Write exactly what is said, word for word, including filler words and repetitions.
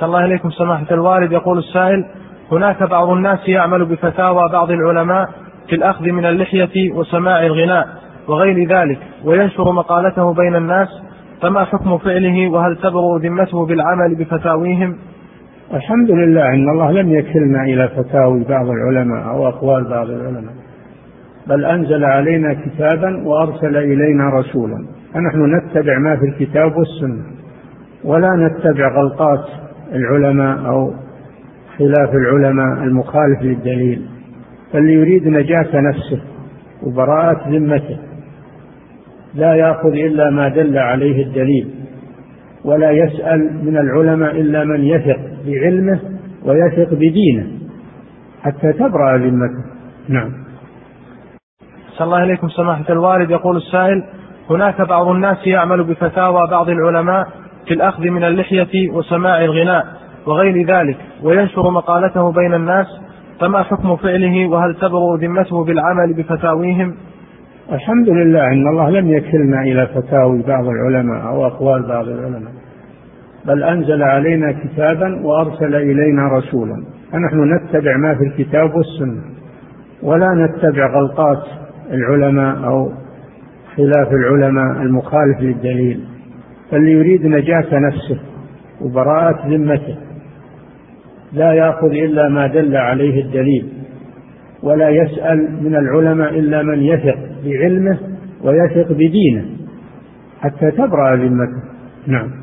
أحسن الله إليكم سماحة الوالد. يقول السائل: هناك بعض الناس يعمل بفتاوى بعض العلماء في الأخذ من اللحية وسماع الغناء وغير ذلك وينشر مقالته بين الناس، فما حكم فعله؟ وهل تبرؤ ذمته بالعمل بفتاويهم؟ الحمد لله أن الله لم يكلنا إلى فتاوي بعض العلماء أو أقوال بعض العلماء، بل أنزل علينا كتابا وأرسل إلينا رسولا، فنحن نتبع ما في الكتاب والسنة ولا نتبع غلطات العلماء أو خلاف العلماء المخالف للدليل. فاللي يريد نجاة نفسه وبراءة ذمته لا يأخذ إلا ما دل عليه الدليل، ولا يسأل من العلماء إلا من يثق بعلمه ويثق بدينه حتى تبرأ ذمته. نعم. أحسن الله إليكم سماحة الوالد. يقول السائل: هناك بعض الناس يعمل بفتاوى بعض العلماء في الأخذ من اللحية وسماع الغناء وغير ذلك وينشر مقالته بين الناس، فما حكم فعله؟ وهل تبرؤ ذمته بالعمل بفتاويهم؟ الحمد لله أن الله لم يكلنا إلى فتاوي بعض العلماء أو أقوال بعض العلماء، بل أنزل علينا كتابا وأرسل إلينا رسولا، فنحن نتبع ما في الكتاب والسنة ولا نتبع غلطات العلماء أو خلاف العلماء المخالف للدليل. فاللي يريد نجاة نفسه وبراءة ذمته لا يأخذ إلا ما دل عليه الدليل، ولا يسأل من العلماء إلا من يثق بعلمه ويثق بدينه حتى تبرأ ذمته. نعم.